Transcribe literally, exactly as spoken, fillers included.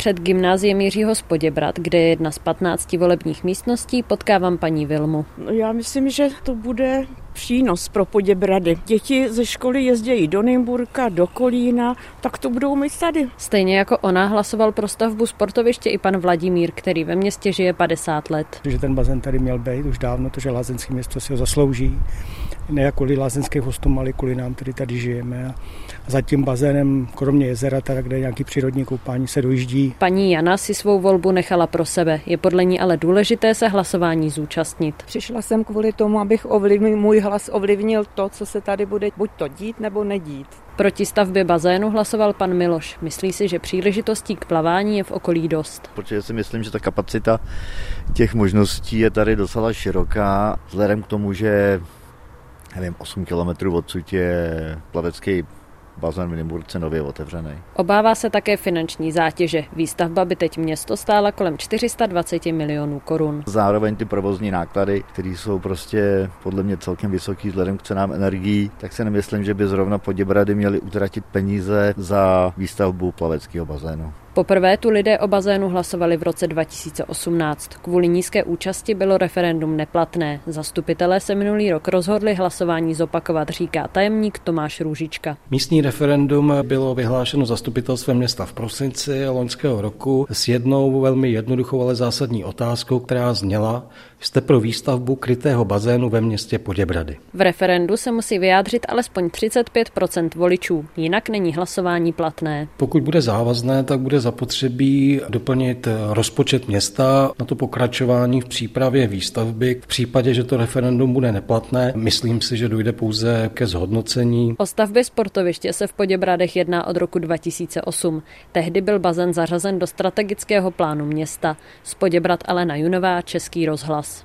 Před gymnáziem Jiřího z Poděbrad, kde je jedna z patnácti volebních místností, potkávám paní Vilmu. Já myslím, že to bude přínos pro Poděbrady. Děti ze školy jezdí do Nymburka, do Kolína, tak to budou mít tady. Stejně jako ona hlasoval pro stavbu sportoviště i pan Vladimír, který ve městě žije padesát let. Že ten bazén tady měl být už dávno, to, že lázeňské město si ho zaslouží. Ne jako kvůli lázeňských hostům, ale kvůli nám, který tady žijeme. A za tím bazénem, kromě jezera, tady, kde je nějaký přírodní koupání, se dojíždí. Paní Jana si svou volbu nechala pro sebe. Je podle ní ale důležité se hlasování zúčastnit. Přišla jsem kvůli tomu, abych ovlivnil, můj hlas ovlivnil to, co se tady bude buď to dít, nebo nedít. Proti stavbě bazénu hlasoval pan Miloš. Myslí si, že příležitostí k plavání je v okolí dost. Protože si myslím, že ta kapacita těch možností je tady docela široká. Vzhledem k tomu, že nevím, osm kilometrů odsud je plavecký bazén v Nymburce nově otevřený. Obává se také finanční zátěže. Výstavba by teď město stála kolem čtyři sta dvacet milionů korun. Zároveň ty provozní náklady, které jsou prostě podle mě celkem vysoký vzhledem k cenám energií, tak se nemyslím, že by zrovna Poděbrady měli utratit peníze za výstavbu plaveckého bazénu. Poprvé tu lidé o bazénu hlasovali v roce dva tisíce osmnáct. Kvůli nízké účasti bylo referendum neplatné. Zastupitelé se minulý rok rozhodli hlasování zopakovat, říká tajemník Tomáš Růžička. Místní referendum bylo vyhlášeno zastupitelstvem města v prosinci loňského roku s jednou velmi jednoduchou, ale zásadní otázkou, která zněla: jste pro výstavbu krytého bazénu ve městě Poděbrady. V referendu se musí vyjádřit alespoň třicet pět procent voličů, jinak není hlasování platné. Pokud bude závazné, tak bude zapotřebí doplnit rozpočet města na to pokračování v přípravě výstavby. V případě, že to referendum bude neplatné, myslím si, že dojde pouze ke zhodnocení. O stavbě sportoviště se v Poděbradech jedná od roku dva tisíce osm. Tehdy byl bazén zařazen do strategického plánu města. Z Poděbrad Alena Junová, Český rozhlas.